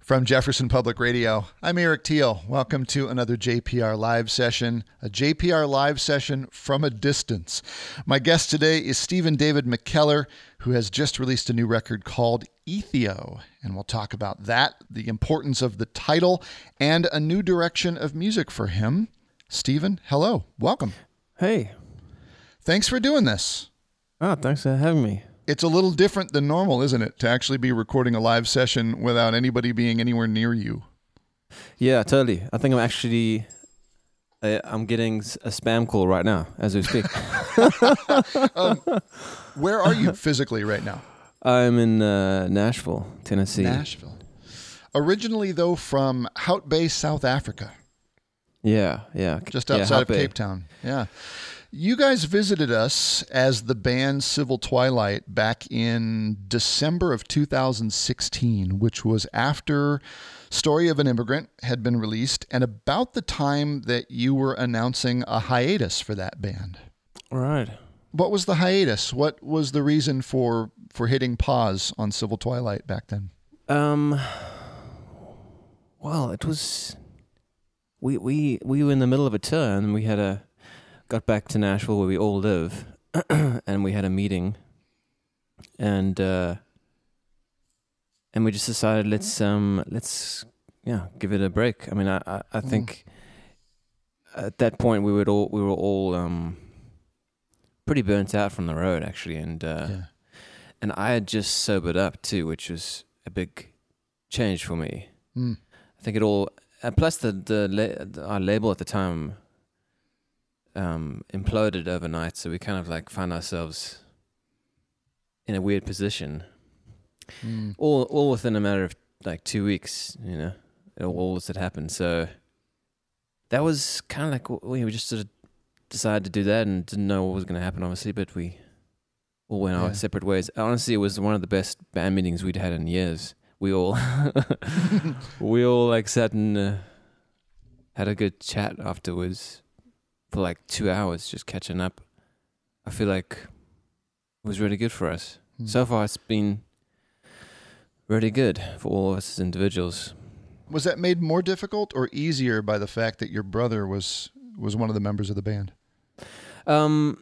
From Jefferson Public Radio, I'm Eric Teal. Welcome to another JPR Live session, a JPR Live session from a distance. My guest today is Stephen David McKellar, who has just released a new record called Ethio. And we'll talk about that, the importance of the title, and a new direction of music for him. Stephen, hello. Welcome. Hey. Thanks for doing this. Oh, thanks for having me. It's a little different than normal, isn't it, to actually be recording a live session without anybody being anywhere near you? Yeah, totally. I think I'm getting a spam call right now as we speak. Where are you physically right now? I'm in Nashville, Tennessee. Nashville. Originally, though, from Hout Bay, South Africa. Yeah. Just outside of Cape Town. Yeah. You guys visited us as the band Civil Twilight back in December of 2016, which was after Story of an Immigrant had been released and about the time that you were announcing a hiatus for that band. All right. What was the hiatus? What was the reason for hitting pause on Civil Twilight back then? Well, it was we were in the middle of a tour and we got back to Nashville where we all live, and we had a meeting, and we just decided let's give it a break. I mean, I think at that point we were all pretty burnt out from the road actually, and I had just sobered up too, which was a big change for me. I think it all plus our label at the time imploded overnight, so we kind of like found ourselves in a weird position. All within a matter of like 2 weeks, you know, all this had happened. So that was kind of like we just sort of decided to do that and didn't know what was going to happen, obviously, but we all went our separate ways. Honestly, it was one of the best band meetings we'd had in years. We all like sat and had a good chat afterwards for like 2 hours, just catching up. I feel like it was really good for us. So far, it's been really good for all of us as individuals. Was that made more difficult or easier by the fact that your brother was one of the members of the band? No,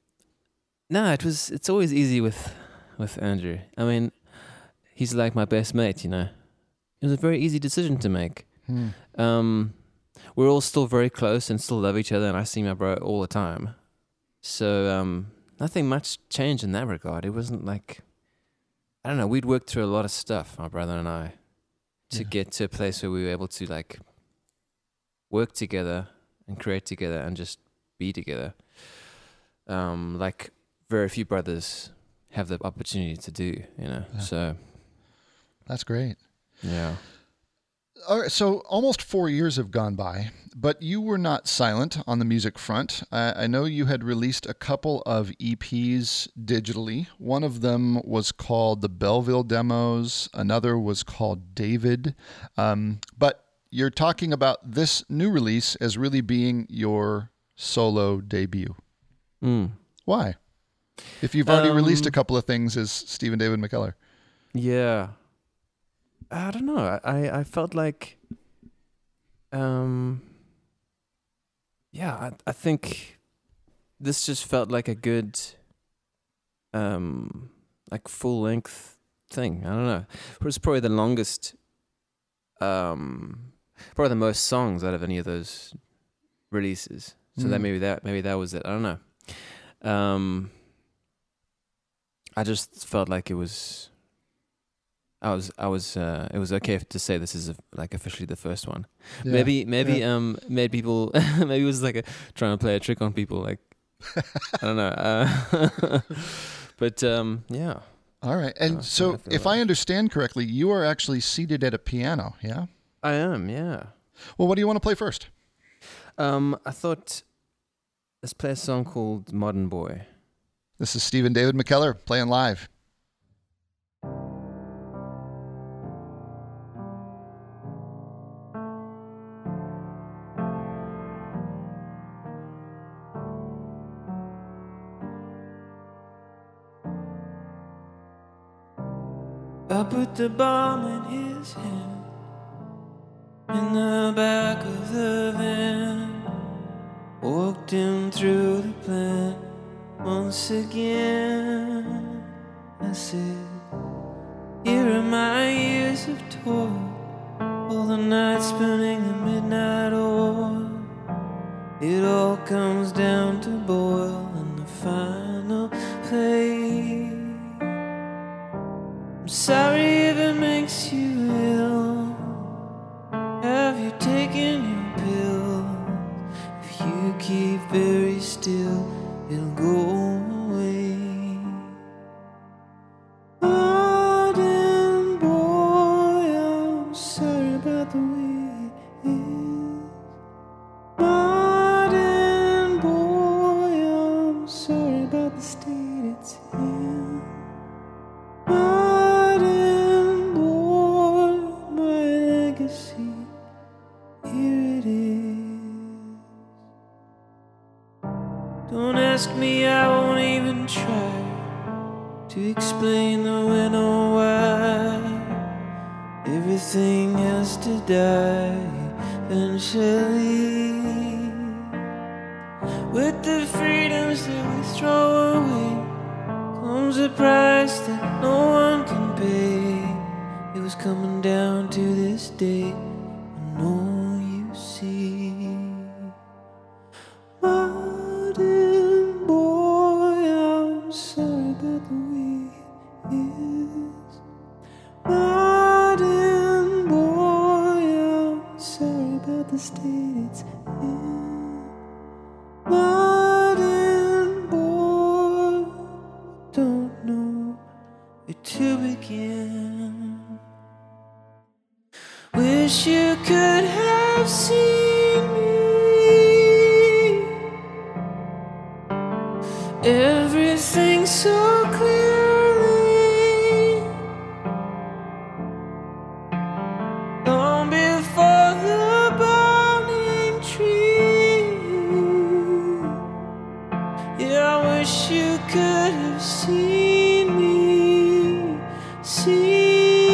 it's always easy with Andrew. I mean, he's like my best mate, you know. It was a very easy decision to make. We're all still very close and still love each other, and I see my bro all the time. So nothing much changed in that regard. It wasn't like, I don't know, we'd worked through a lot of stuff, my brother and I, to get to a place where we were able to like work together and create together and just be together. Like very few brothers have the opportunity to do, you know. Yeah. So that's great. Yeah. All right, so almost 4 years have gone by, but you were not silent on the music front. I know you had released a couple of EPs digitally. One of them was called the Belleville Demos. Another was called David. But you're talking about this new release as really being your solo debut. Why? If you've already released a couple of things as Stephen David McKellar. Yeah. I don't know. I felt like, I think this just felt like a good, like full length thing. I don't know. It was probably the longest, probably the most songs out of any of those releases. So that maybe that was it. I don't know. I just felt like it was. It was okay to say this is like officially the first one. Yeah. Maybe made people maybe it was like trying to play a trick on people. Like I don't know, but yeah. All right, and so if I understand correctly, you are actually seated at a piano. Yeah, I am. Yeah. Well, what do you want to play first? I thought let's play a song called "Modern Boy." This is Stephen David McKellar playing live. I put the bomb in his hand. in the back of the van. Walked him through the plan once again. I said, here are my years of toil, all the nights spinning the midnight oil. It all comes down to boil in the final play. I'm sorry if it makes you ill. Have you taken your pill? If you keep very still, it'll go away. Pardon, boy, I'm sorry about the way it is. Pardon, boy, I'm sorry about the state it's in. Pardon, boy, my legacy, here it is. Don't ask me, I won't even try to explain the when or why. Everything has to die eventually. With the freedoms that we throw away comes a price that no one can pay. It was coming down to this day, I know you see. Martin, boy, I'm sorry about the way it is. Martin, boy, I'm sorry about the state it's in. Martin, boy, don't know where to begin. Wish you could have seen me. Everything so clearly, long before the burning tree. Yeah, I wish you could have seen me, seen me.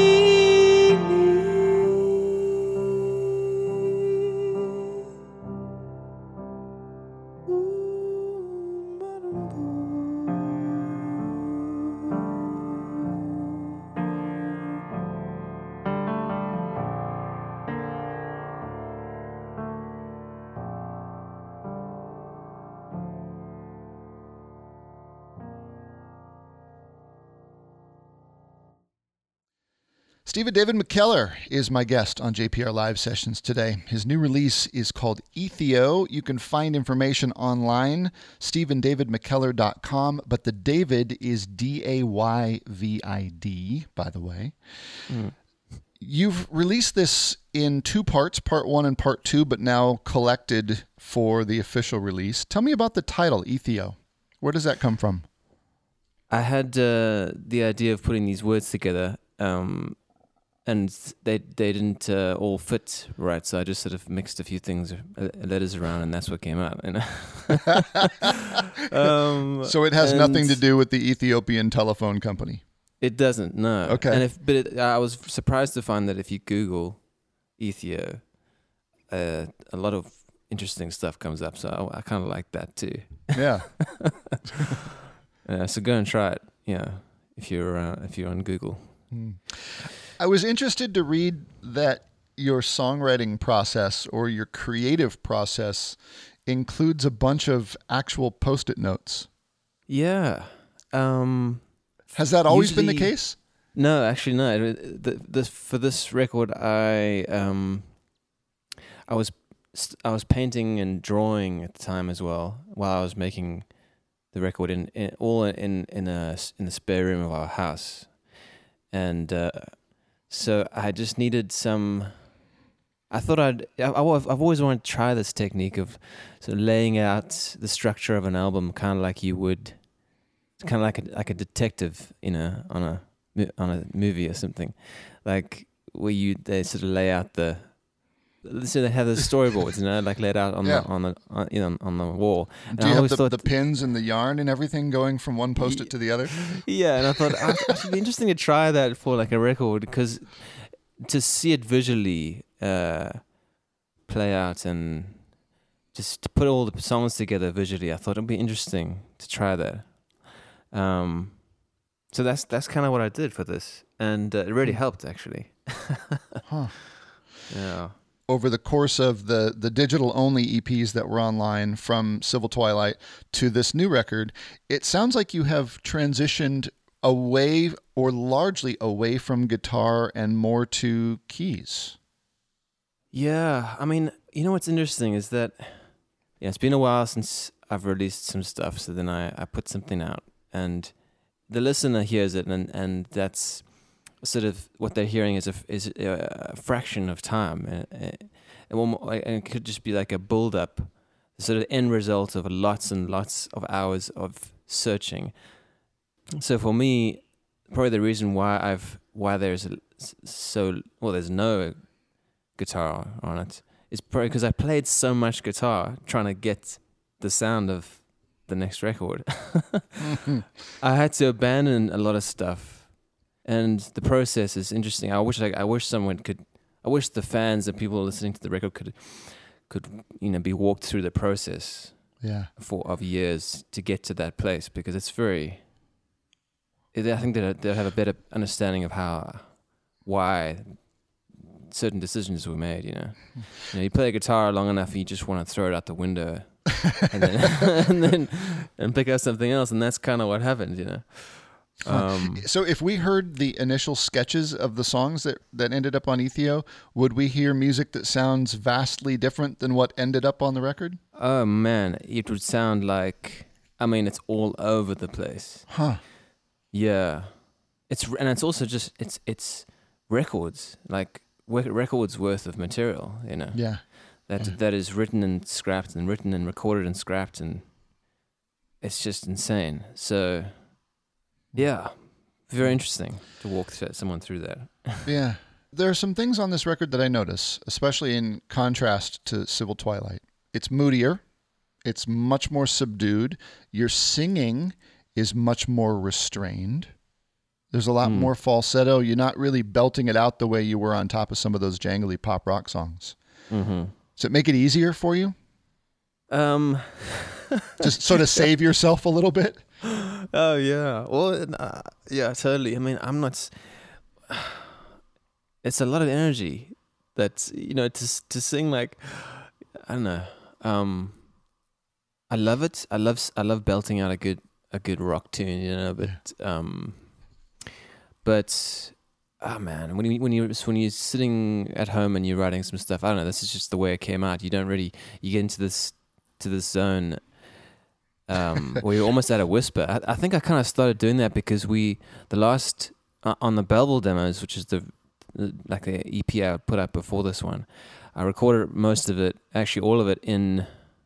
Ooh, Madam Stephen David McKellar is my guest on JPR Live Sessions today. His new release is called Ethio. You can find information online, stephendavidmckellar.com, but the David is Dayvid, by the way. You've released this in two parts, part 1 and part 2, but now collected for the official release. Tell me about the title, Ethio. Where does that come from? I had the idea of putting these words together, and they didn't all fit right, so I just sort of mixed a few things, letters around, and that's what came out. You know? So it has nothing to do with the Ethiopian telephone company? It doesn't, no. Okay. And I was surprised to find that if you Google Ethio, a lot of interesting stuff comes up, so I kind of like that too. Yeah. So go and try it, if you're on Google. I was interested to read that your songwriting process or your creative process includes a bunch of actual Post-it notes. Yeah. Has that always been the case? No, actually, no. For this record, I was painting and drawing at the time as well, while I was making the record in the spare room of our house, and so I just needed some. I thought I've always wanted to try this technique of sort of laying out the structure of an album, kind of like you would, kind of like a detective, on a movie or something, like where they sort of lay out so they have the storyboards, like laid out on the wall. And do you have the pins and the yarn and everything going from one Post-it to the other? Yeah, and I thought it should be interesting to try that for like a record, because to see it visually play out and just to put all the songs together visually. I thought it'd be interesting to try that. So that's kind of what I did for this, and it really helped actually. Huh. Yeah. Over the course of the digital-only EPs that were online, from Civil Twilight to this new record, it sounds like you have transitioned away, or largely away, from guitar and more to keys. Yeah, I mean, you know what's interesting is that, yeah, it's been a while since I've released some stuff, so then I put something out, and the listener hears it, and that's sort of what they're hearing is a fraction of time, and it could just be like a build-up, the sort of end result of lots and lots of hours of searching. So for me, probably the reason why there's no guitar on it is probably because I played so much guitar trying to get the sound of the next record. I had to abandon a lot of stuff. And the process is interesting. I wish the fans and people listening to the record could be walked through the process of years to get to that place, because it's very. I think that they'll have a better understanding of why certain decisions were made. You play a guitar long enough, and you just want to throw it out the window, and pick up something else, and that's kind of what happened. So if we heard the initial sketches of the songs that ended up on Ethio, would we hear music that sounds vastly different than what ended up on the record? Oh man, it would sound like, it's all over the place. Huh. Yeah. It's also just, it's records, like records worth of material, Yeah. That is written and scrapped and written and recorded and scrapped, and it's just insane. So yeah, very interesting to walk someone through that. Yeah. There are some things on this record that I notice, especially in contrast to Civil Twilight. It's moodier. It's much more subdued. Your singing is much more restrained. There's a lot more falsetto. You're not really belting it out the way you were on top of some of those jangly pop rock songs. Mm-hmm. Does it make it easier for you? Just sort of save yourself a little bit? Oh yeah, well, yeah, totally. I'm not. It's a lot of energy. That's to sing, like, I don't know. I love it. I love belting out a good rock tune. But oh man, when you're sitting at home and you're writing some stuff, I don't know. This is just the way it came out. You get into this zone. Where you're almost at a whisper. I think I kind of started doing that because the last on the Belleville demos, which is the EP I put up before this one, I recorded most of it, actually all of it, in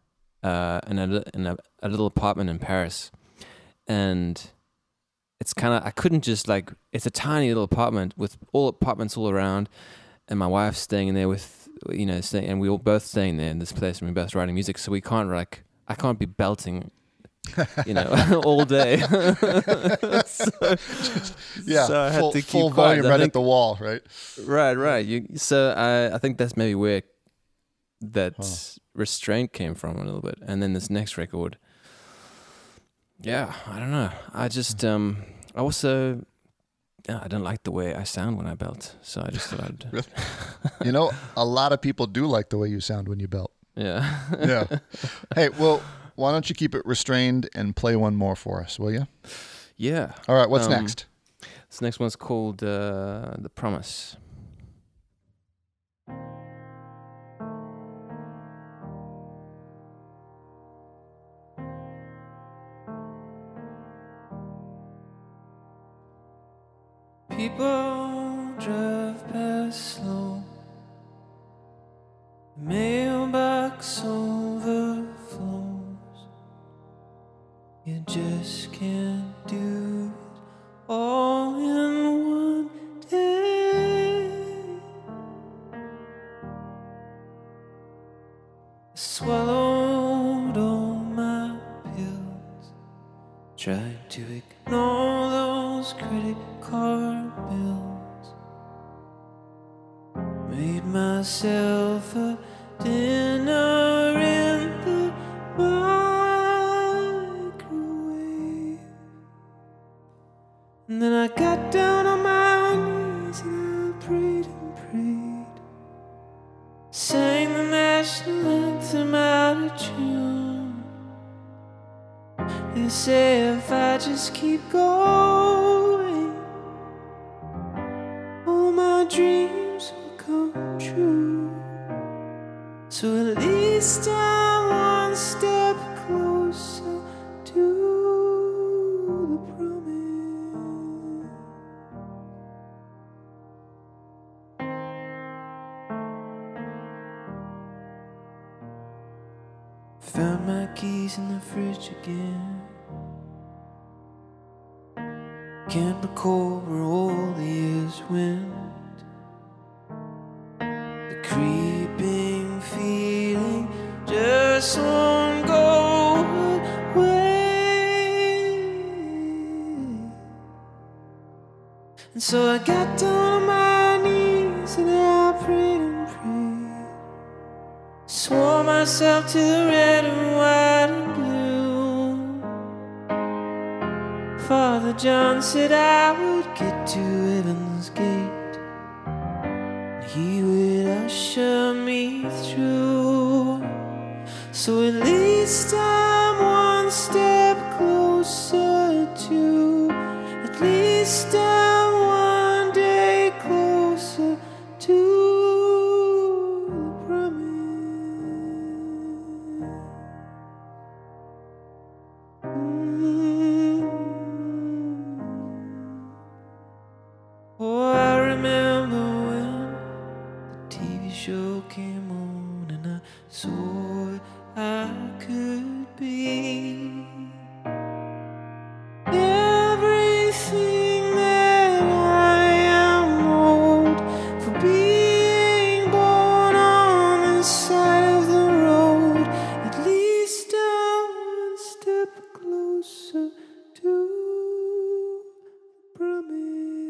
a little apartment in Paris, and it's kind of, I couldn't just it's a tiny little apartment with all apartments all around, and my wife's staying in there with and we were both staying there in this place, and we're both writing music, so we can't I can't be belting all day. So I had to keep full quiet. volume at the wall, right? Right. So I think that's maybe where that restraint came from a little bit. And then this next record, yeah, I don't know. I just I also I don't like the way I sound when I belt, so I just thought I'd. Really? A lot of people do like the way you sound when you belt. Yeah. Yeah. Hey, well, why don't you keep it restrained and play one more for us, will you? Yeah. All right, what's next? This next one's called The Promise. People drive past slow, mailbox overflows. You just can't do it all in one day. I swallowed all my pills, tried to ignore those credit card bills, made myself a dinner in the microwave. And then I got down on my knees and I prayed and prayed, sang the national anthem out of tune. They say if I just keep going, all my dreams will come true. So at least I'm one step closer to the promise. Found my keys in the fridge again. Can't recall where all the years went. The creeping feeling just won't go away. And so I got down on my knees and I prayed and prayed, swore myself to the red and white and blue. Father John said I would get to heaven's gate, and he would usher me through. So at least I'm one step closer to, at least I'm one day closer to the promise. Oh, I remember when the TV show came on and I saw I could be everything that I am owed for being born on this side of the road. At least I'm one step closer to the promise.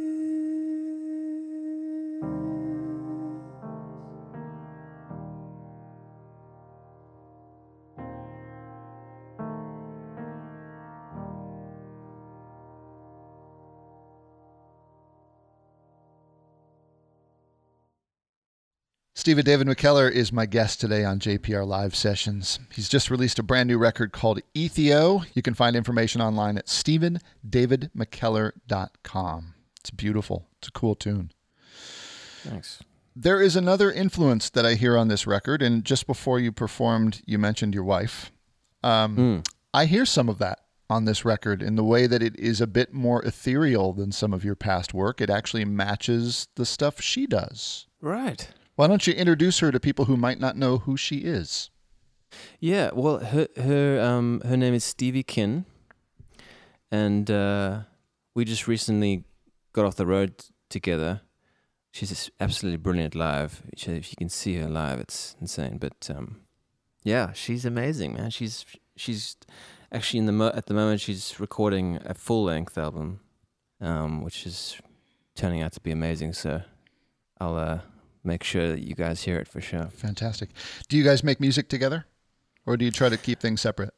Stephen David McKellar is my guest today on JPR Live Sessions. He's just released a brand new record called Ethio. You can find information online at stephendavidmckellar.com. It's beautiful. It's a cool tune. Thanks. There is another influence that I hear on this record, and just before you performed, you mentioned your wife. I hear some of that on this record in the way that it is a bit more ethereal than some of your past work. It actually matches the stuff she does. Right. Why don't you introduce her to people who might not know who she is? Yeah, well, her name is Stevie Kin, and we just recently got off the road together. She's absolutely brilliant live. If you can see her live, it's insane. But yeah, she's amazing, man. She's actually at the moment she's recording a full length album, which is turning out to be amazing. So I'll make sure that you guys hear it for sure. Fantastic. Do you guys make music together, or do you try to keep things separate?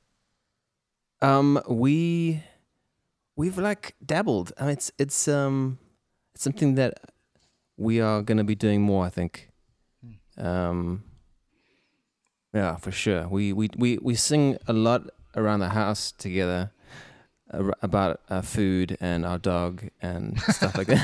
We've like dabbled. I mean, it's something that we are going to be doing more, I think. Yeah, for sure. We sing a lot around the house together about our food and our dog and stuff like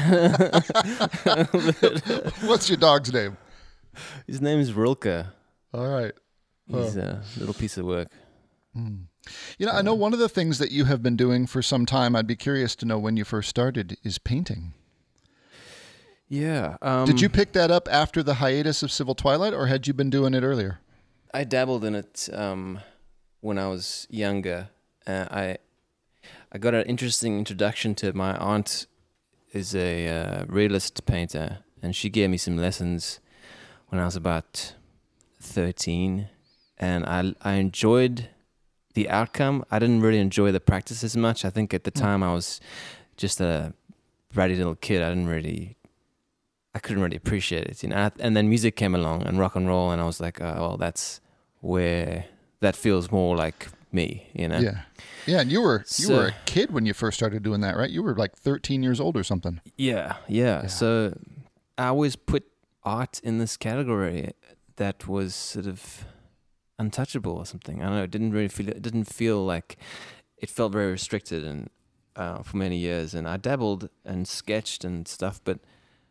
that. What's your dog's name? His name is Rilke. All right. He's a little piece of work. You know, I know one of the things that you have been doing for some time, I'd be curious to know when you first started, is painting. Yeah. Did you pick that up after the hiatus of Civil Twilight, or had you been doing it earlier? I dabbled in it when I was younger. I got an interesting introduction to it. My aunt is a realist painter, and she gave me some lessons when I was about 13, and I enjoyed the outcome. I didn't really enjoy the practice as much. I think at the time I was just a bratty little kid. I didn't really I couldn't really appreciate it, you know. And then music came along and rock and roll, and I was like, oh, well, that's where that feels more like me, you know. Yeah. Yeah, and you were a kid when you first started doing that, right? You were like 13 years old or something. Yeah. So I always put art in this category that was sort of untouchable or something. I don't know. It didn't feel like, it felt very restricted and for many years. And I dabbled and sketched and stuff, but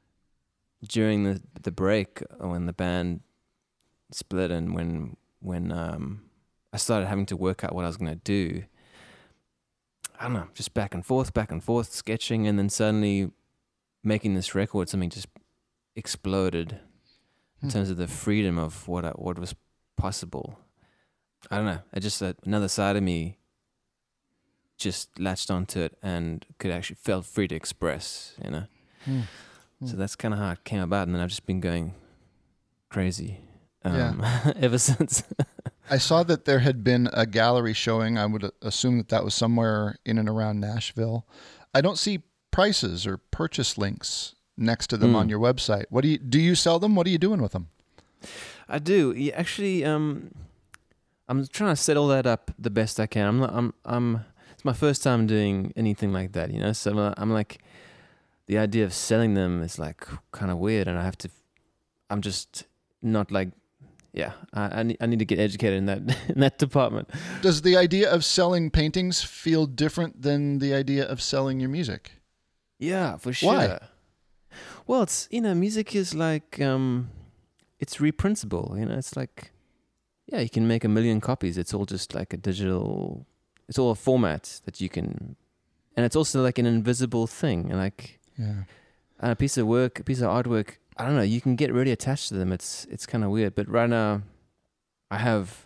during the break, when the band split and when I started having to work out what I was going to do, I don't know, just back and forth, sketching, and then suddenly making this record, something just exploded in terms of the freedom of what was possible. I don't know. Another side of me just latched onto it and felt free to express, you know. So that's kind of how it came about, and then I've just been going crazy ever since. I saw that there had been a gallery showing. I would assume that was somewhere in and around Nashville. I don't see prices or purchase links next to them on your website. Do you sell them? What are you doing with them? I do. Yeah, actually, I'm trying to set all that up the best I can. It's my first time doing anything like that, you know. So I'm like, the idea of selling them is like kind of weird, and I'm just not like, yeah. I need to get educated in that department. Does the idea of selling paintings feel different than the idea of selling your music? Yeah, for sure. Why? Well, it's, you know, music is like, it's reprintable, you know. It's like, yeah, you can make 1 million copies. It's all just like it's all a format that you can, and it's also like an invisible thing. And like, a piece of artwork, I don't know, you can get really attached to them. It's kind of weird. But right now, I have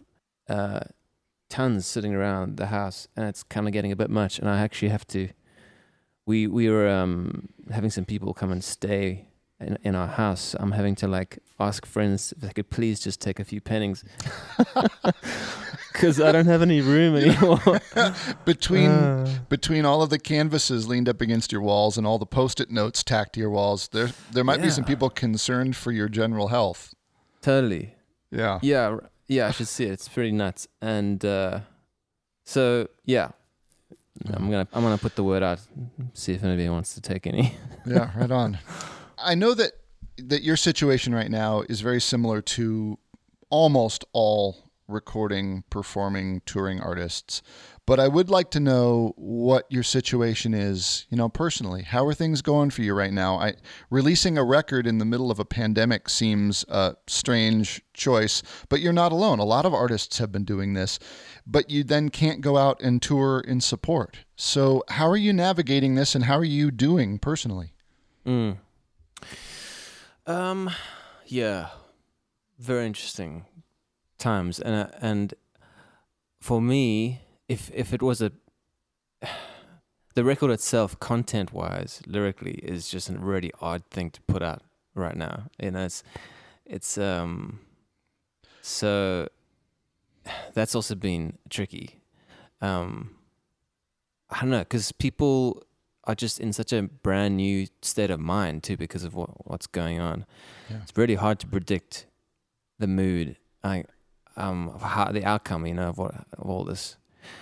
tons sitting around the house, and it's kind of getting a bit much. And I actually have to. We were having some people come and stay in our house. I'm having to like ask friends if they could please just take a few paintings, because I don't have any room anymore. Between all of the canvases leaned up against your walls and all the Post-it notes tacked to your walls, there might be some people concerned for your general health. Totally. Yeah. Yeah. I should see it. It's pretty nuts. And so yeah, I'm gonna put the word out, see if anybody wants to take any. Yeah, right on. I know that your situation right now is very similar to almost all recording, performing, touring artists, but I would like to know what your situation is, you know, personally. How are things going for you right now? Releasing a record in the middle of a pandemic seems a strange choice, but you're not alone. A lot of artists have been doing this, but you then can't go out and tour in support. So how are you navigating this, and how are you doing personally? Yeah, very interesting times, and for me, if it was the record itself, content wise, lyrically, is just a really odd thing to put out right now. You know, it's so that's also been tricky. I don't know, because people are just in such a brand new state of mind too, because of what's going on. Yeah. It's really hard to predict the mood, the outcome, you know, of all this.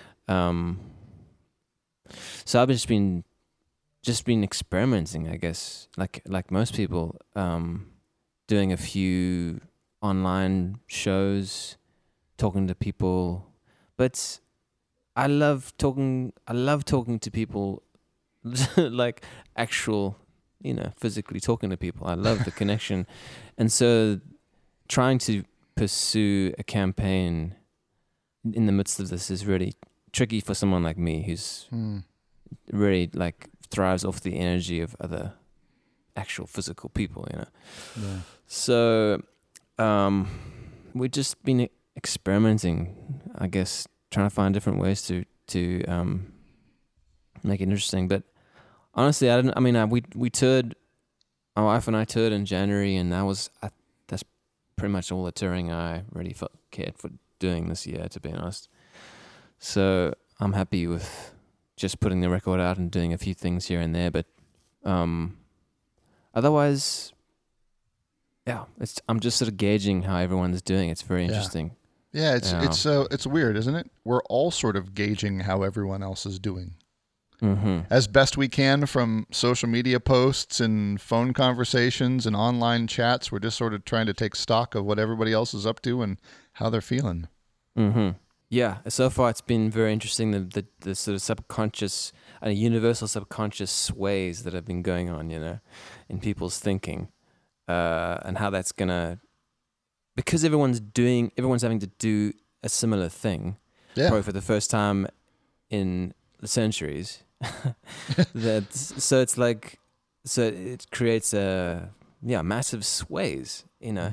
So I've just been experimenting, I guess, like most people, doing a few online shows, talking to people, but I love talking to people. Like actual, you know, physically talking to people. I love the connection. And so trying to pursue a campaign in the midst of this is really tricky for someone like me who's really like thrives off the energy of other actual physical people, you know. Yeah. So we've just been experimenting, I guess, trying to find different ways to make it interesting. But honestly, we toured. My wife and I toured in January, and that's pretty much all the touring I really cared for doing this year, to be honest. So I'm happy with just putting the record out and doing a few things here and there. But otherwise, yeah, I'm just sort of gauging how everyone's doing. It's very Yeah. interesting. Yeah, Yeah. it's weird, isn't it? We're all sort of gauging how everyone else is doing. Mm-hmm. As best we can from social media posts and phone conversations and online chats, we're just sort of trying to take stock of what everybody else is up to and how they're feeling. Mm-hmm. Yeah. So far, it's been very interesting. The sort of subconscious, universal subconscious sways that have been going on, in people's thinking, and how that's gonna, because everyone's having to do a similar thing, Yeah. probably for the first time in centuries. So it's like, so it creates massive sways,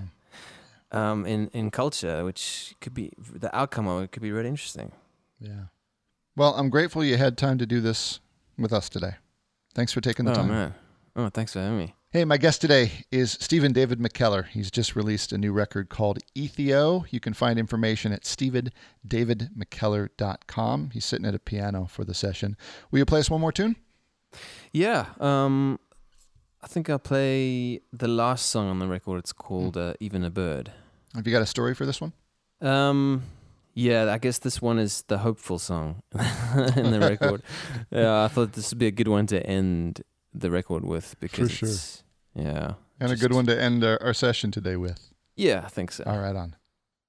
in culture, which could be the outcome of it could be really interesting. Yeah. Well, I'm grateful you had time to do this with us today. Thanks for taking the time. Oh man. Oh, thanks for having me. Hey, my guest today is Stephen David McKellar. He's just released a new record called Ethio. You can find information at stephendavidmckellar.com. He's sitting at a piano for the session. Will you play us one more tune? Yeah. I think I'll play the last song on the record. It's called Even a Bird. Have you got a story for this one? Yeah, I guess this one is the hopeful song in the record. Yeah, I thought this would be a good one to end the record with because For sure. it's, yeah. And a good one to end our session today with. Yeah, I think so. All right, on.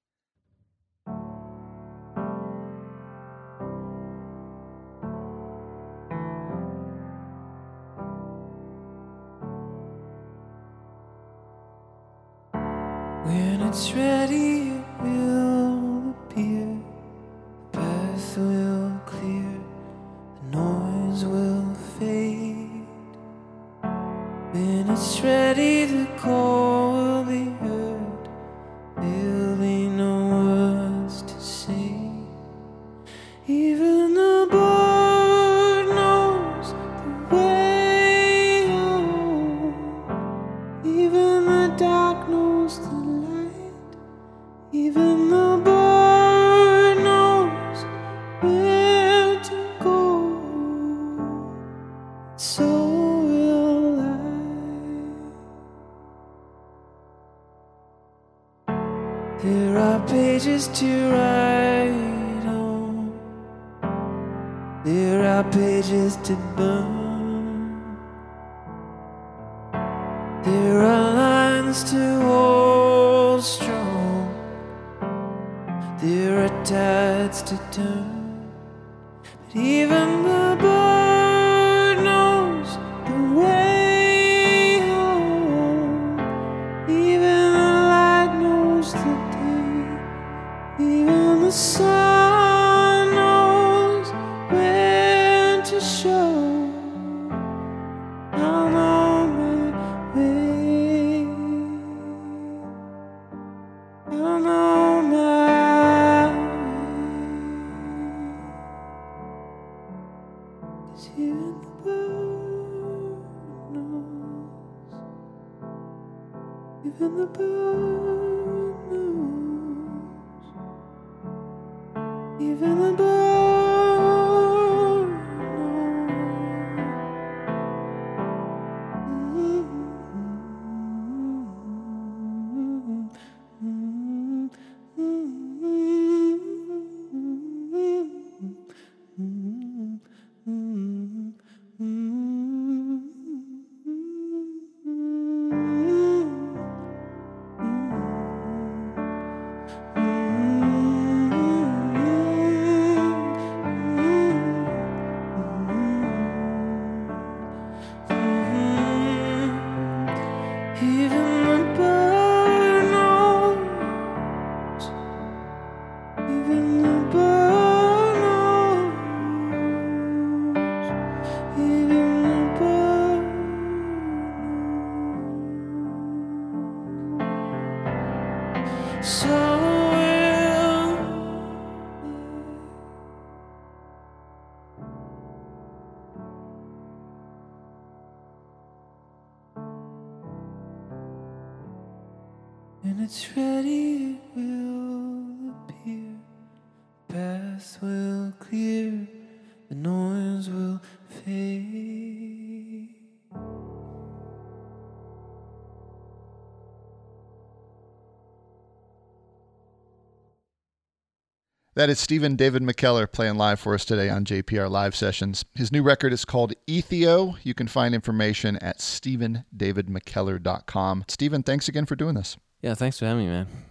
When it's ready, it will appear. The path will clear. The noise will fade. When it's ready, the call will be heard. There'll be no words to say. Even the bird knows the way home. Even the dark knows the light. Even the bird knows where to go. So will I. There are pages to write on. There are pages to burn. There are lines to hold strong. There are tides to turn. But even the bird knows the way home. Even the light knows the day. Even the sun knows when to show. I'm on my way. I'm on my way. 'Cause even the bird knows. Even the bird knows. Even the bird knows. Even the bird knows. Even the bird knows. Even the bird knows. So will when it's ready, it will appear. Path will clear. The noise will fade. That is Stephen David McKellar playing live for us today on JPR Live Sessions. His new record is called Ethio. You can find information at stephendavidmckellar.com. Stephen, thanks again for doing this. Yeah, thanks for having me, man.